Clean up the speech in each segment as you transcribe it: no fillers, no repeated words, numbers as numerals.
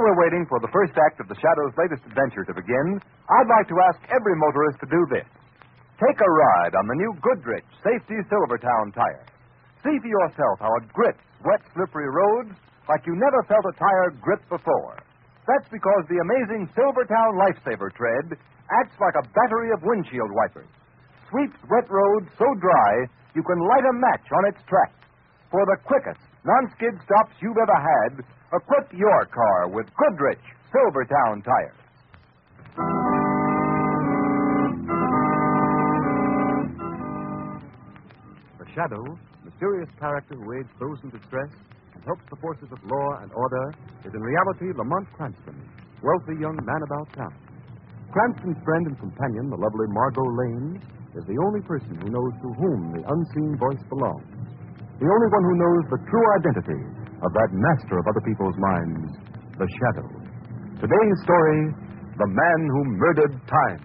we're waiting for the first act of the Shadow's latest adventure to begin, I'd like to ask every motorist to do this. Take a ride on the new Goodrich Safety Silvertown tire. See for yourself how it grips wet, slippery roads like you never felt a tire grip before. That's because the amazing Silvertown Lifesaver tread acts like a battery of windshield wipers. Sweeps wet roads so dry you can light a match on its track. For the quickest non-skid stops you've ever had, equip your car with Goodrich Silvertown tires. The Shadow, mysterious character who aids those in distress and helps the forces of law and order, is in reality Lamont Cranston, wealthy young man about town. Cranston's friend and companion, the lovely Margot Lane, is the only person who knows to whom the unseen voice belongs. The only one who knows the true identity of that master of other people's minds, the Shadow. Today's story, The Man Who Murdered Time.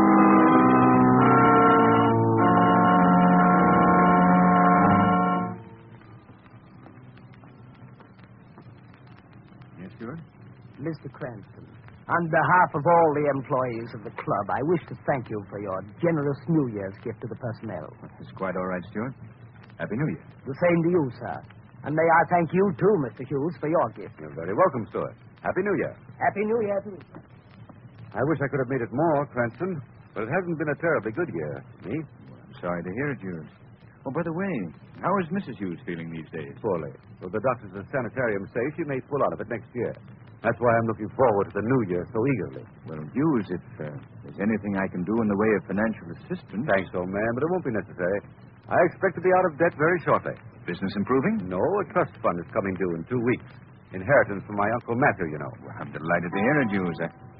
Yes, Stewart? Mr. Cranston, on behalf of all the employees of the club, I wish to thank you for your generous New Year's gift to the personnel. It's quite all right, Stewart. Happy New Year. The same to you, sir. And may I thank you, too, Mr. Hughes, for your gift. You're very welcome, Stuart. Happy New Year. Happy New Year, too, sir. I wish I could have made it more, Cranston, but it hasn't been a terribly good year. Me? I'm sorry to hear it, Hughes. Oh, by the way, how is Mrs. Hughes feeling these days? Poorly. Well, the doctors at the sanitarium say she may pull out of it next year. That's why I'm looking forward to the new year so eagerly. Well, Hughes, if there's anything I can do in the way of financial assistance... Thanks, old man, but it won't be necessary. I expect to be out of debt very shortly. Business improving? No, a trust fund is coming due in 2 weeks. Inheritance from my Uncle Matthew, you know. Well, I'm delighted to hear it, Hughes.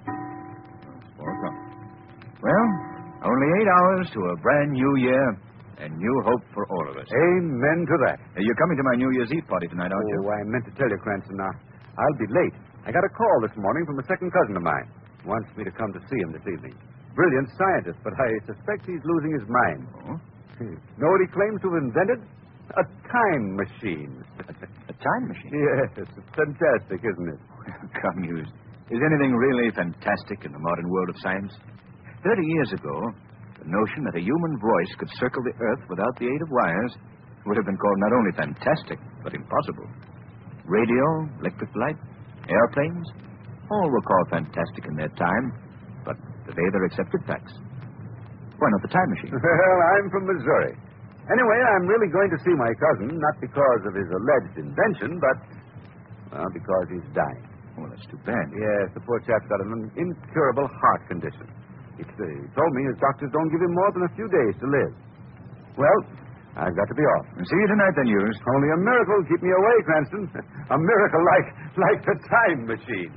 It's 4 o'clock. Well, only 8 hours to a brand new year and new hope for all of us. Amen to that. You're coming to my New Year's Eve party tonight, aren't you? Oh, I meant to tell you, Cranston. Now, I'll be late. I got a call this morning from a second cousin of mine. Wants me to come to see him this evening. Brilliant scientist, but I suspect he's losing his mind. Oh? Know what he claims to have invented? A time machine. A time machine? Yes, it's fantastic, isn't it? Come, Hughes. Is anything really fantastic in the modern world of science? 30 years ago, the notion that a human voice could circle the Earth without the aid of wires would have been called not only fantastic, but impossible. Radio, electric light, airplanes, all were called fantastic in their time, but today they're accepted facts. Why not the time machine? Well, I'm from Missouri. Anyway, I'm really going to see my cousin, not because of his alleged invention, but, well, because he's dying. Well, that's too bad. Yes, the poor chap's got an incurable heart condition. He told me his doctors don't give him more than a few days to live. Well, I've got to be off. See you tonight, then, Hughes. Only a miracle will keep me away, Cranston. A miracle like the time machine.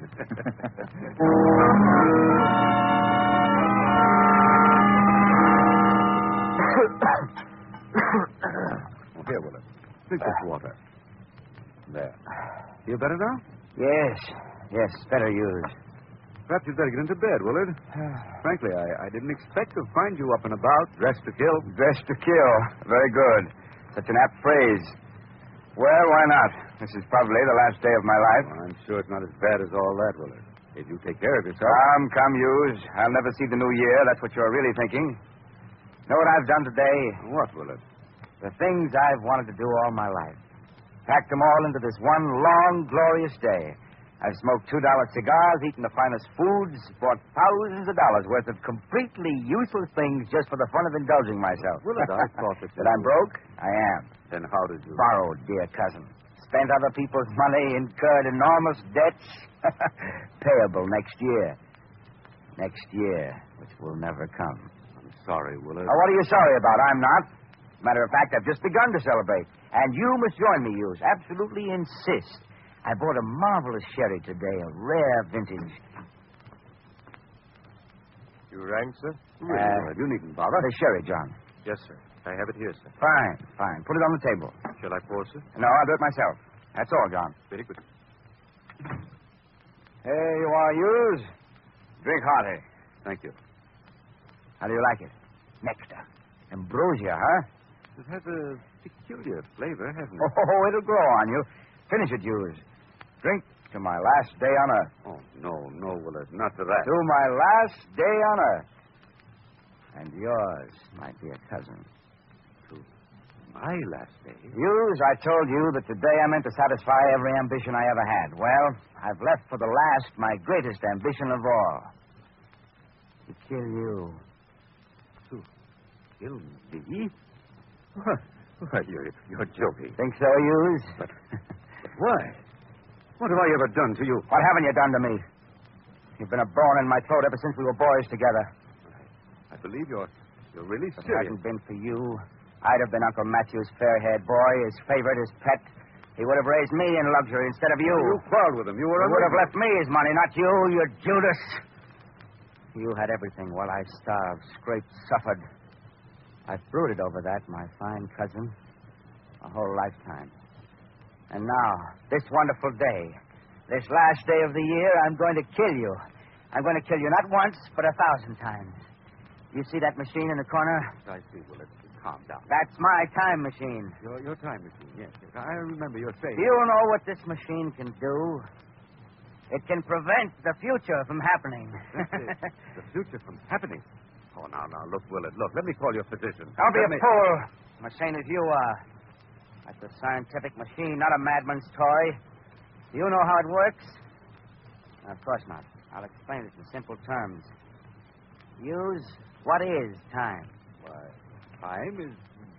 Here, Willard. Drink this water. There. Feel better now? Yes, better Hughes. Perhaps you'd better get into bed, Willard. Frankly, I didn't expect to find you up and about, dressed to kill. Dressed to kill. Very good. Such an apt phrase. Well, why not? This is probably the last day of my life. Well, I'm sure it's not as bad as all that, Willard. If you take care of yourself. Come, Hughes. I'll never see the new year. That's what you're really thinking. Know what I've done today? What, Willard? The things I've wanted to do all my life. Packed them all into this one long, glorious day. I've smoked $2 cigars, eaten the finest foods, bought thousands of dollars worth of completely useless things just for the fun of indulging myself. Willard, I thought that... That I'm broke? I am. Then how did you... Borrowed, dear cousin. Spent other people's money, incurred enormous debts. Payable next year. Next year, which will never come. I'm sorry, Willard. Now, what are you sorry about? I'm not. Matter of fact, I've just begun to celebrate. And you must join me, Hughes. Absolutely insist. I bought a marvelous sherry today, a rare vintage. You rang, sir? Really, Willard, you needn't bother. The sherry, John. Yes, sir. I have it here, sir. Fine. Put it on the table. Shall I pour, sir? No, I'll do it myself. That's all, John. Very good. Here you are, Hughes. Drink hearty. Thank you. How do you like it? Nectar. Ambrosia, huh? It has a peculiar flavor, hasn't it? Oh, it'll grow on you. Finish it, Hughes. Drink to my last day on Earth. Oh, no, Willard, not to that. To my last day on Earth. And yours, my dear cousin. My last day? Hughes, I told you that today I meant to satisfy every ambition I ever had. Well, I've left for the last my greatest ambition of all. To kill you. To kill me? Why, you're joking. Think so, Hughes? But why? What have I ever done to you? What haven't you done to me? You've been a bone in my throat ever since we were boys together. I believe you're really If it serious. hadn't been for you, I'd have been Uncle Matthew's fair-haired boy, his favorite, his pet. He would have raised me in luxury instead of you. You quarreled with him. You were He would have left me his money, not you, you Judas. You had everything while I starved, scraped, suffered. I've brooded over that, my fine cousin, a whole lifetime. And now, this wonderful day, this last day of the year, I'm going to kill you. I'm going to kill you not once, but 1,000 times. You see that machine in the corner? I see, Willard. Calm down. That's my time machine. Your time machine, yes. I remember your saying. Do you know what this machine can do? It can prevent the future from happening. The future from happening? Oh, now, look, Willard, look. Let me call your physician. Don't be a fool. I'm as sane as you are. That's a scientific machine, not a madman's toy. Do you know how it works? Of course not. I'll explain it in simple terms. Hughes, what is time? Why, time is...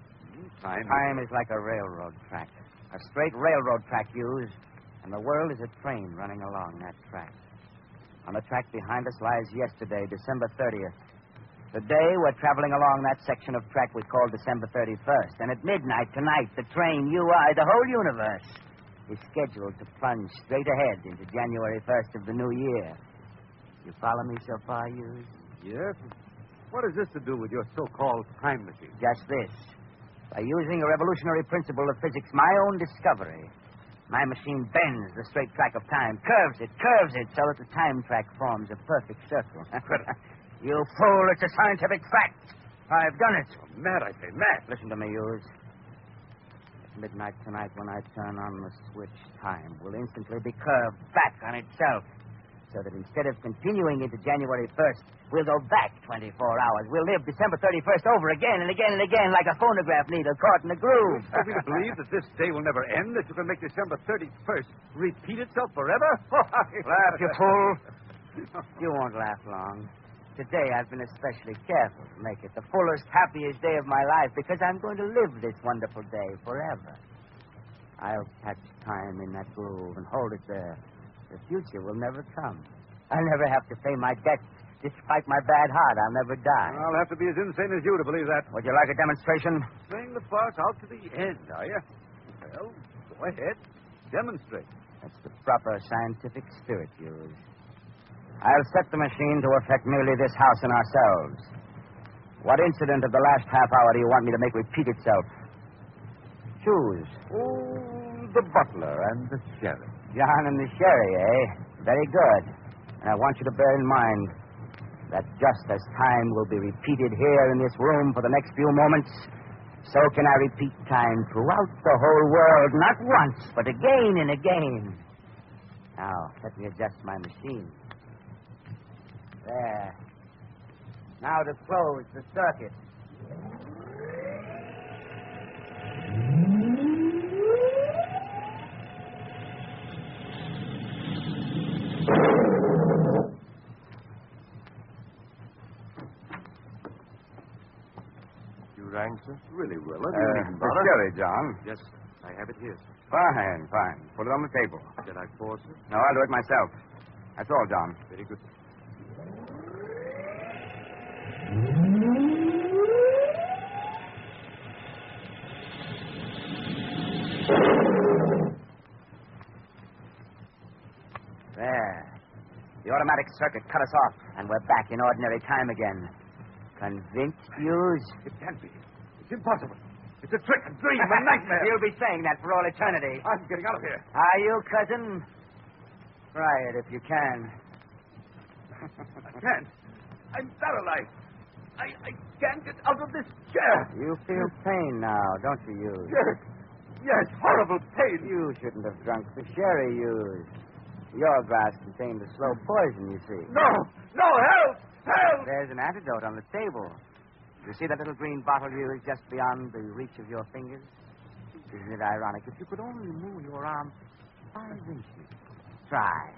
Time is like a railroad track. A straight railroad track, Hughes. And the world is a train running along that track. On the track behind us lies yesterday, December 30th. Today, we're traveling along that section of track we call December 31st. And at midnight tonight, the train, you, I, the whole universe, is scheduled to plunge straight ahead into January 1st of the new year. You follow me so far, Hughes? Yes? What has this to do with your so-called time machine? Just this. By using a revolutionary principle of physics, my own discovery, my machine bends the straight track of time, curves it so that the time track forms a perfect circle. You fool, it's a scientific fact. I've done it. Oh, mad, I say, mad. Listen to me, Hughes. At midnight tonight, when I turn on the switch, time will instantly be curved back on itself. So that instead of continuing into January 1st, we'll go back 24 hours. We'll live December 31st over again and again and again like a phonograph needle caught in a groove. Are we to believe that this day will never end, that you can make December 31st repeat itself forever? Laugh, you fool. You won't laugh long. Today, I've been especially careful to make it the fullest, happiest day of my life because I'm going to live this wonderful day forever. I'll catch time in that groove and hold it there. The future will never come. I'll never have to pay my debts. Despite my bad heart, I'll never die. I'll have to be as insane as you to believe that. Would you like a demonstration? Playing the farce out to the end, are you? Well, go ahead. Demonstrate. That's the proper scientific spirit, Hughes. I'll set the machine to affect merely this house and ourselves. What incident of the last half hour do you want me to make repeat itself? Choose. Oh, the butler and the sheriff. John and the sherry, eh? Very good. And I want you to bear in mind that just as time will be repeated here in this room for the next few moments, so can I repeat time throughout the whole world, not once, but again and again. Now, let me adjust my machine. There. Now to close the circuit. You rang, sir? Really, Willard? The sherry, John. Yes, I have it here. Fine. Put it on the table. Did I pour, sir? No, I'll do it myself. That's all, John. Very good. There. The automatic circuit cut us off, and we're back in ordinary time again. Convinced, Hughes? It can't be. It's impossible. It's a trick, a dream, a nightmare. You'll be saying that for all eternity. I'm getting out of here. Are you, cousin? Try it if you can. I can't. I'm paralyzed. I can't get out of this chair. You feel pain now, don't you, Hughes? Yes, horrible pain. You shouldn't have drunk the sherry, Hughes. Your grass contained a slow poison, you see. No! No! Help! Help! There's an antidote on the table. You see that little green bottle used just beyond the reach of your fingers? Isn't it ironic? If you could only move your arm 5 inches. Try.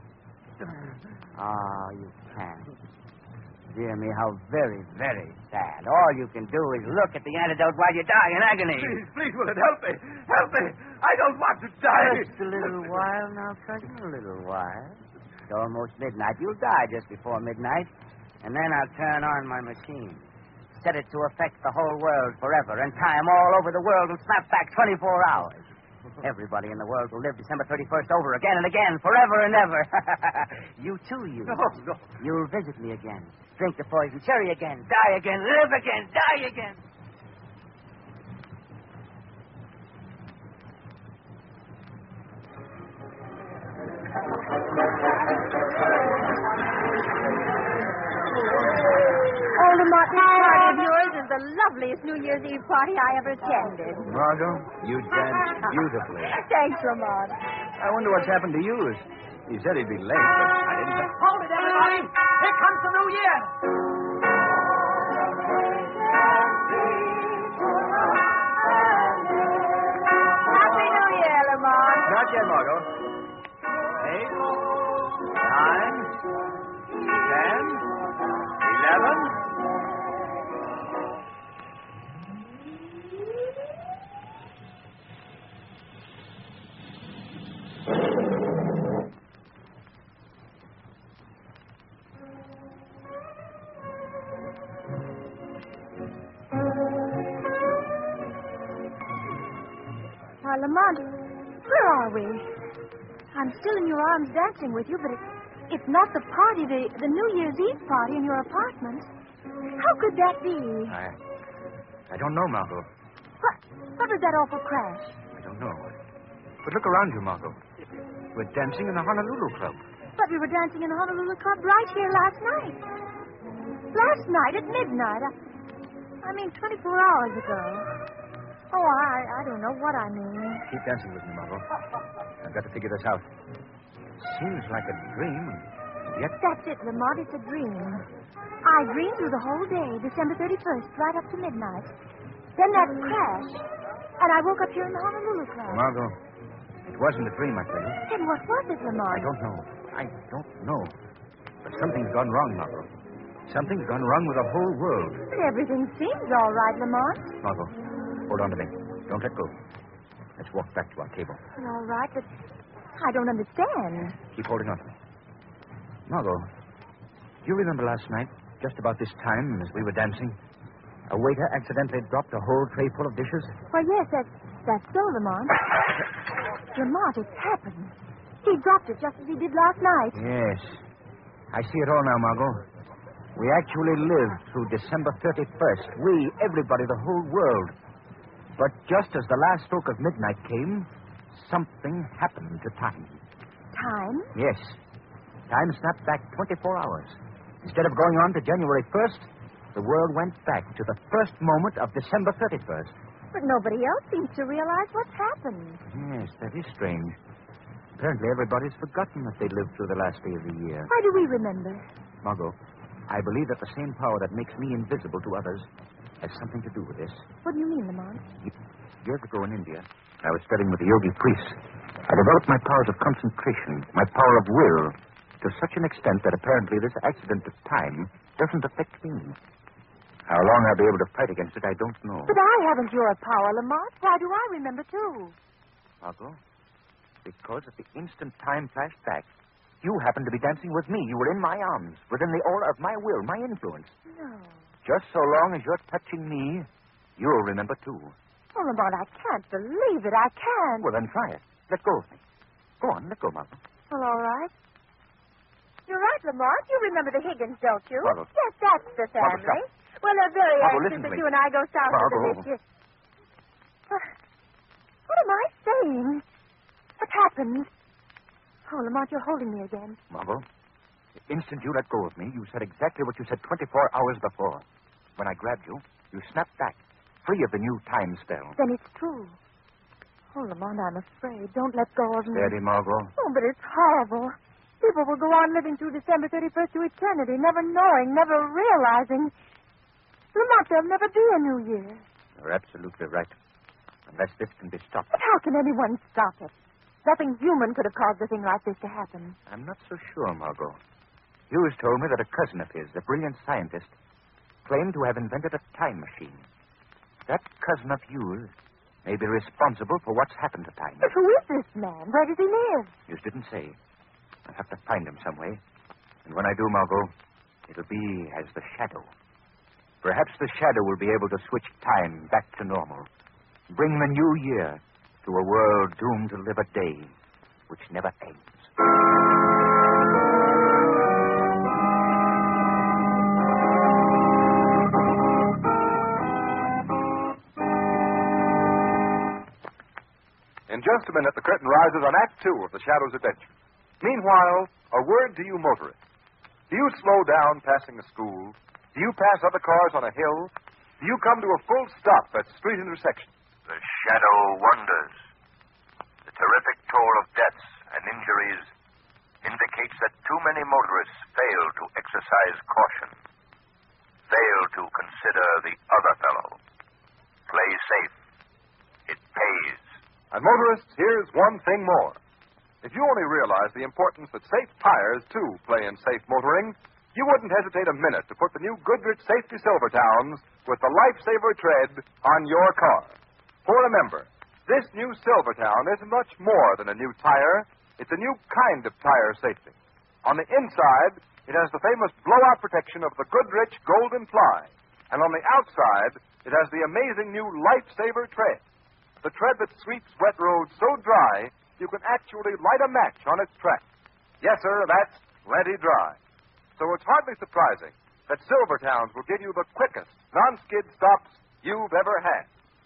Oh, you can't. Dear me, how very, very sad. All you can do is look at the antidote while you die in agony. Please, will it help me? Help me! I don't want to die! Just a little while now, cousin, a little while. It's almost midnight. You'll die just before midnight, and then I'll turn on my machine. Set it to affect the whole world forever, and time all over the world will snap back 24 hours. Everybody in the world will live December 31st over again and again, forever and ever. You too, you. No, no. You'll visit me again. Drink the poison cherry again. Die again. Live again. Die again. Oh, Lamont, this party of yours is the loveliest New Year's Eve party I ever attended. Margot, you danced beautifully. Thanks, Lamont. I wonder what's happened to you. He said he'd be late, but I didn't think... Hold it, everybody! Here comes the new year! Happy New Year, Lamont. Not yet, Margot. 8, 9, 10, 11... Lamont, where are we? I'm still in your arms dancing with you, but it's not the party, the New Year's Eve party in your apartment. How could that be? I don't know, Margot. What was that awful crash? I don't know. But look around you, Margot. We're dancing in the Honolulu Club. But we were dancing in the Honolulu Club right here last night. Last night at midnight. I mean, 24 hours ago. Oh, I don't know what I mean. Keep dancing with me, Margot. I've got to figure this out. Seems like a dream, and yet... That's it, Lamont. It's a dream. I dreamed through the whole day, December 31st, right up to midnight. Then that crash, and I woke up here in the Honolulu Club. Margot, it wasn't a dream, I tell you. Then what was it, Lamont? I don't know. But something's gone wrong, Margot. Something's gone wrong with the whole world. But everything seems all right, Lamont. Margot, hold on to me. Don't let go. Let's walk back to our table. All right, but I don't understand. Keep holding on to me. Margot, do you remember last night, just about this time, as we were dancing, a waiter accidentally dropped a whole tray full of dishes? Why, yes, that's so, Lamont. Lamont, it's happened. He dropped it just as he did last night. Yes. I see it all now, Margot. We actually lived through December 31st. We, everybody, the whole world. But just as the last stroke of midnight came, something happened to time. Time? Yes. Time snapped back 24 hours. Instead of going on to January 1st, the world went back to the first moment of December 31st. But nobody else seems to realize what's happened. Yes, that is strange. Apparently everybody's forgotten that they lived through the last day of the year. Why do we remember? Margot, I believe that the same power that makes me invisible to others has something to do with this. What do you mean, Lamont? Years ago in India, I was studying with the yogi priests. I developed my powers of concentration, my power of will, to such an extent that apparently this accident of time doesn't affect me. How long I'll be able to fight against it, I don't know. But I haven't your power, Lamont. Why do I remember, too? Margot, because at the instant time flashed back, you happened to be dancing with me. You were in my arms, within the aura of my will, my influence. No. Just so long as you're touching me, you'll remember, too. Oh, Lamont, I can't believe it. I can't. Well, then try it. Let go of me. Go on, let go, Margot. Well, all right. You're right, Lamont. You remember the Higgins, don't you? Margot. Yes, that's the Margot, family. stop. Well, they're very Margot, anxious listen to that me. you and I go south to the Margot. mischief. What am I saying? What's happened? Oh, Lamont, you're holding me again. Margot, the instant you let go of me, you said exactly what you said 24 hours before. When I grabbed you, you snapped back, free of the new time spell. Then it's true. Oh, Lamont, I'm afraid. Don't let go of me. Steady, Margot. Oh, but it's horrible. People will go on living through December 31st to eternity, never knowing, never realizing. Lamont, there'll never be a New Year. You're absolutely right. Unless this can be stopped. But how can anyone stop it? Nothing human could have caused a thing like this to happen. I'm not so sure, Margot. Hughes told me that a cousin of his, a brilliant scientist, claimed to have invented a time machine. That cousin of Hughes may be responsible for what's happened to time. But who is this man? Where does he live? Hughes didn't say. I'll have to find him some way. And when I do, Margot, it'll be as the Shadow. Perhaps the Shadow will be able to switch time back to normal. Bring the new year to a world doomed to live a day which never ends. In just a minute, the curtain rises on Act 2 of The Shadow's Adventure. Meanwhile, a word to you motorists. Do you slow down passing a school? Do you pass other cars on a hill? Do you come to a full stop at street intersections? The Shadow wonders. The terrific toll of deaths and injuries indicates that too many motorists fail to exercise caution, fail to consider the other fellow. Play safe. It pays. And motorists, here's one thing more. If you only realize the importance that safe tires, too, play in safe motoring, you wouldn't hesitate a minute to put the new Goodrich Safety Silvertowns with the Lifesaver tread on your car. For remember, this new Silvertown isn't much more than a new tire. It's a new kind of tire safety. On the inside, it has the famous blowout protection of the Goodrich Golden Ply. And on the outside, it has the amazing new Lifesaver tread. The tread that sweeps wet roads so dry, you can actually light a match on its track. Yes, sir, that's plenty dry. So it's hardly surprising that Silvertowns will give you the quickest non-skid stops you've ever had.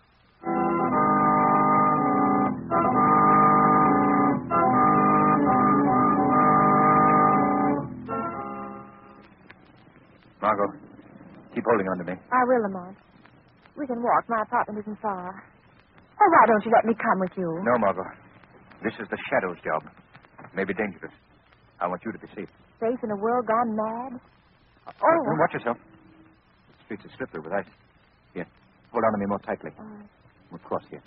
Margot, keep holding on to me. I will, Lamont. We can walk. My apartment isn't far. Oh, why don't you let me come with you? No, Margot. This is the Shadow's job. It may be dangerous. I want you to be safe. Safe in a world gone mad? Oh. Watch yourself. The streets are slippery with ice. Here, hold on to me more tightly. We'll cross here.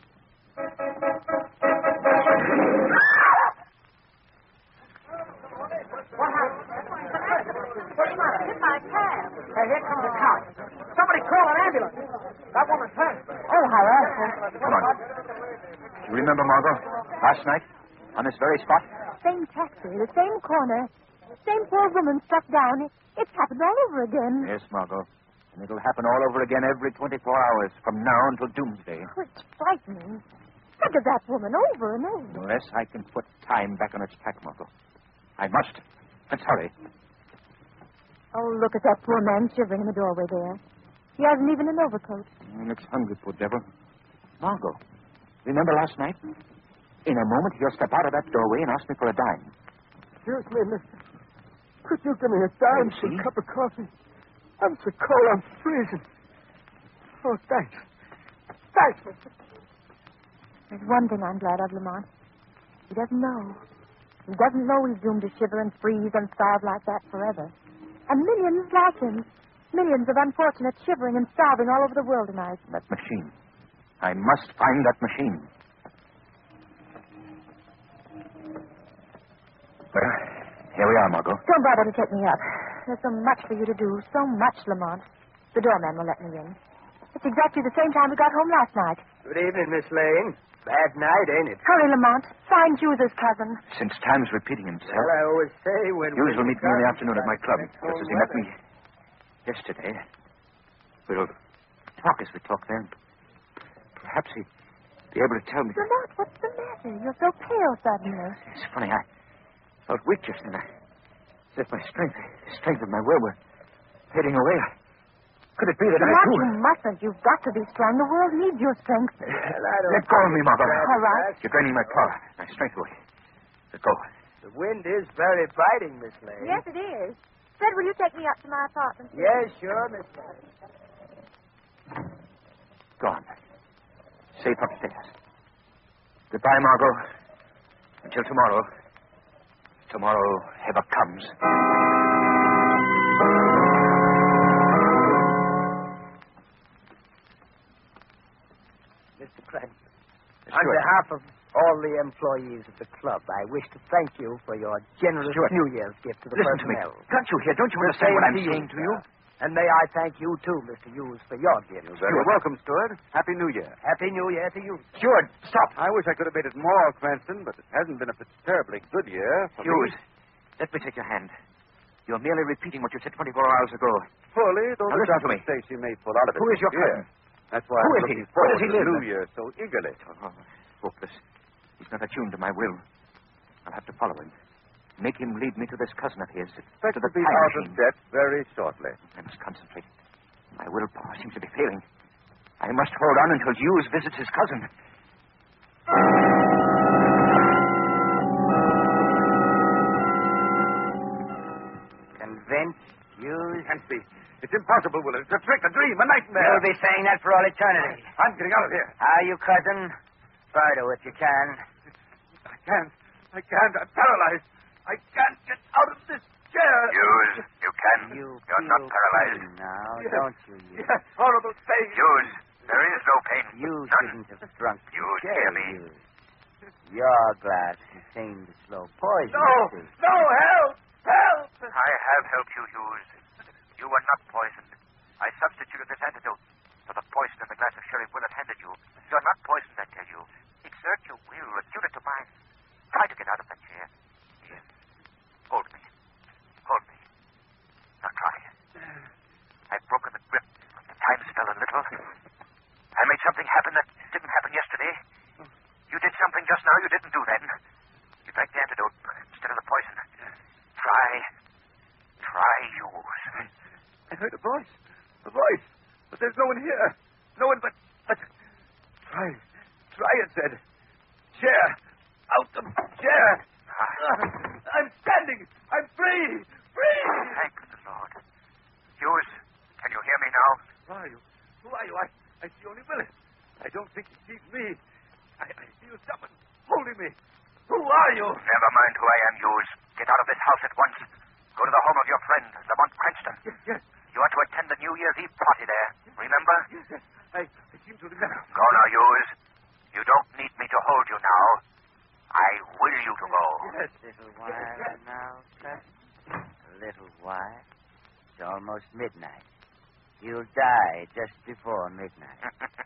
What happened? What's the matter? Hit my cab. Hey, here comes a cop. Somebody call an ambulance. That woman's hurt. Oh, how awful. Come on. You remember, Margot, last night, on this very spot? Same taxi, the same corner, same poor woman struck down. It's happened all over again. Yes, Margot. And it'll happen all over again every 24 hours from now until doomsday. Oh, it's frightening. Think of that woman over and over. Unless I can put time back on its track, Margot. I must. Let's hurry. Oh, look at that poor man shivering in the doorway there. He hasn't even an overcoat. He looks hungry, poor devil. Margot, remember last night? In a moment, he'll step out of that doorway and ask me for a dime. Excuse me, mister. Could you give me a dime for a cup of coffee? I'm so cold, I'm freezing. Oh, thanks. Thanks, mister. There's one thing I'm glad of, Lamont. He doesn't know. He doesn't know he's doomed to shiver and freeze and starve like that forever. And millions like him. Millions of unfortunates shivering and starving all over the world tonight. That machine. I must find that machine. Well, here we are, Margot. Don't bother to take me up. There's so much for you to do. So much, Lamont. The doorman will let me in. It's exactly the same time we got home last night. Good evening, Miss Lane. Bad night, ain't it? Hurry, Lamont. Find Hughes' cousin. Since time's repeating himself, Well, I always say when... Hughes will meet me in the afternoon at my club, just as he met me yesterday. We'll talk as we talk then. Perhaps he'd be able to tell me. Lamont, what's the matter? You're so pale suddenly. It's funny, I felt weak just then. As if my strength of my will were fading away. Could it be that Lamont, I, too... you mustn't. You've got to be strong. The world needs your strength. Well, I don't... Let go of me, Margot. All right. You're draining my power, my strength away. Let go. The wind is very biting, Miss Lane. Yes, it is. Fred, will you take me up to my apartment? Yes, sure, Miss Lane. Go on. Safe upstairs. Goodbye, Margot. Until tomorrow. Tomorrow ever comes. Mr. Cranston, on Stuart. behalf of all the employees of the club, I wish to thank you for your generous Stuart. New Year's gift to the Listen to me. personnel. Can't you hear? Don't you The understand what same I'm saying to you? sir. And may I thank you, too, Mr. Hughes, for your gift. You're welcome, Stuart. Happy New Year. Happy New Year to you. Stuart, stop. I wish I could have made it more, Cranston, but it hasn't been a terribly good year for Hughes, me. let me take your hand. You're merely repeating what you said 24 hours ago. Fully, though Now the listen to me. doctors say she may pull out of it. Who is your this year. cousin? That's why Who I'm is he? looking Where does forward he to the live? New Year so eagerly. Oh, hopeless. He's not attuned to my will. I'll have to follow him. Make him lead me to this cousin of his. Expect to the to be time out machine. of debt very shortly. I must concentrate. My willpower seems to be failing. I must hold on until Hughes visits his cousin. Convinced, Hughes? Can't be. It's impossible, Willard. It's a trick, a dream, a nightmare. You'll be saying that for all eternity. I'm getting out of here. Are you, cousin? Try to if you can. I can't. I can't. I'm paralyzed. I can't get out of this chair. Hughes, you can. You You're not feel paralyzed. pain now, Yes. don't you, Hughes? Yes, horrible pain. Hughes, there is no pain. You None. shouldn't have drunk the Hughes, chair, hear me. Hughes. Your glass contained the slow poison. No. you see. No, help. Help. I have helped you, Hughes. You were not poisoned. I substituted this antidote for the poison in the glass of sherry Willard handed you. You're not poisoned, I tell you. Exert your will. Attune it to mine. Try to get out of that chair. Here. Hold me. Hold me. Now try. I've broken the grip. The time spell a little. I made something happen that didn't happen yesterday. You did something just now you didn't do then. You drank the antidote instead of the poison. Try. Try, Hughes. I heard a voice. A voice. But there's no one here. No one but... Try. Try, it said. Chair. Out of chair. I'm standing. I'm free. Free. Thank the Lord. Hughes, can you hear me now? Who are you? Who are you? I see only Willis. I don't think he sees me. I feel someone holding me. Who are you? Never mind who I am, Hughes. Get out of this house at once. Go to the home of your friend, Lamont Cranston. Yes. You are to attend the New Year's Eve party there. Remember? Yes. I seem to remember. Go now, Hughes. You don't need me to hold you now. I will you to go. Yes. Little while now, cousin. A little while. It's almost midnight. You'll die just before midnight.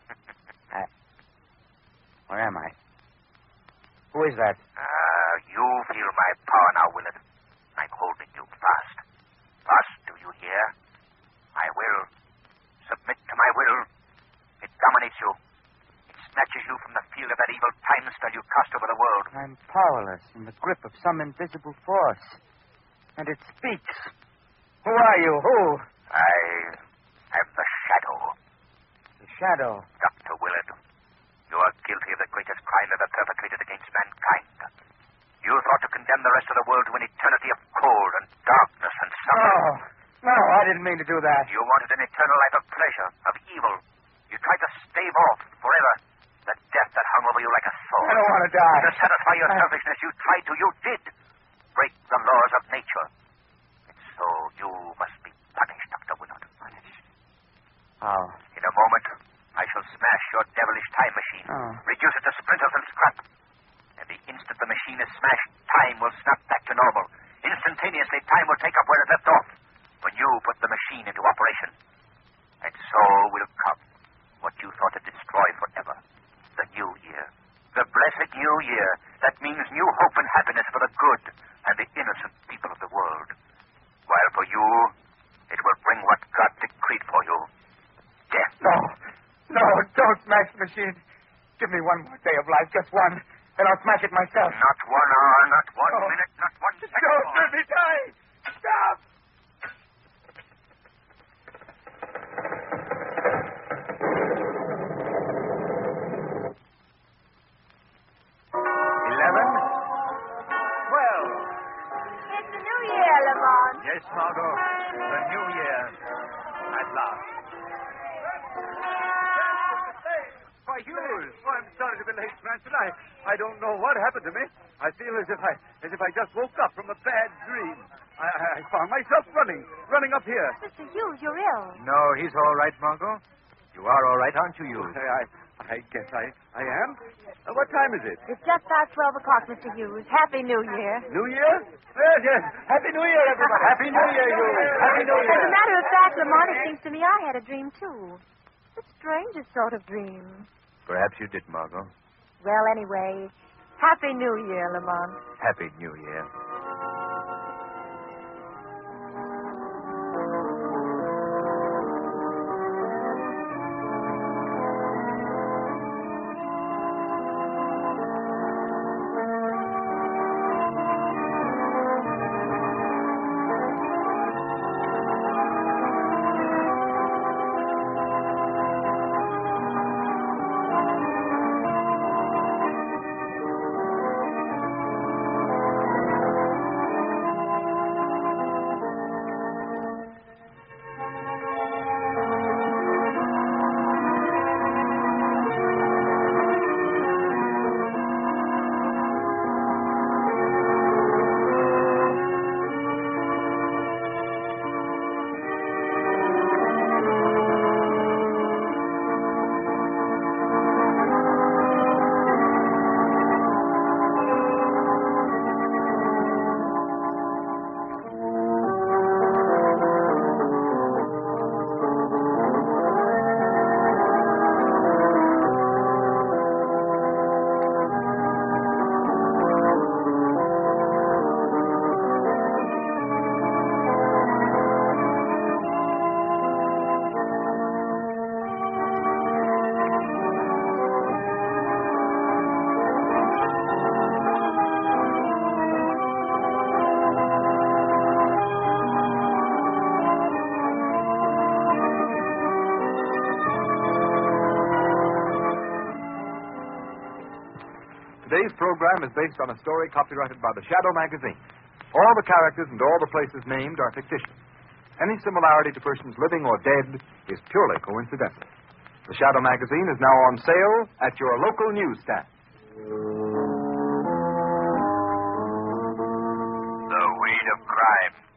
Where am I? Who is that? You feel my power now, Willard. I'm holding you fast. Fast, do you hear? I will. Submit to my will. It dominates you. It snatches you from the field of that evil time spell you cast over the world. I'm powerless in the grip of some invisible force. And it speaks. Who are you? Who? I am the Shadow. The shadow. Dr. Willard, you are guilty of the greatest crime ever perpetrated against mankind. You thought to condemn the rest of the world to an eternity of cold and darkness and suffering. No, I didn't mean to do that. You wanted an eternal life of pleasure, of evil. You tried to stave off forever the death that hung over you like a sword. I don't want to die. To satisfy your selfishness, you tried to. You did break the laws of nature. And so you must be punished, Dr. Willard. Punished? How? In a moment, I shall smash your devilish time machine. Oh. Reduce it to splinters and scrap. And the instant the machine is smashed, time will snap back to normal. Instantaneously, time will take up where it left off when you put the machine into operation. And so will come what you thought to destroy forever. The new year. The blessed new year. That means new hope and happiness for the good and the innocent people of the world. While for you, it will bring what God decreed for you. Death. No, don't smash the machine. Give me one more day of life, just one, and I'll smash it myself. Not 1 hour, not 1 minute, not 1 second. Don't more. let me die. Stop. It's the new year, Lamont. Yes, Margot. The new year. At last. Why, Hughes. Oh, I'm sorry to be my legs, Ransom. I don't know what happened to me. I feel as if I just woke up from a bad dream. I found myself running up here. Mr. Hughes, you're ill. No, he's all right, Margot. You are all right, aren't you, Hughes? I guess I am. What time is it? It's just past 12 o'clock, Mr. Hughes. Happy New Year. New Year? Yes. Happy New Year, everybody. Happy New Year, you. Happy New As Year. a matter of fact, Lamont, it seems to me I had a dream, too. The strangest sort of dream. Perhaps you did, Margot. Well, anyway, Happy New Year, Lamont. Happy New Year. Today's program is based on a story copyrighted by the Shadow magazine. All the characters and all the places named are fictitious. Any similarity to persons living or dead is purely coincidental. The Shadow magazine is now on sale at your local newsstand. The weed of crime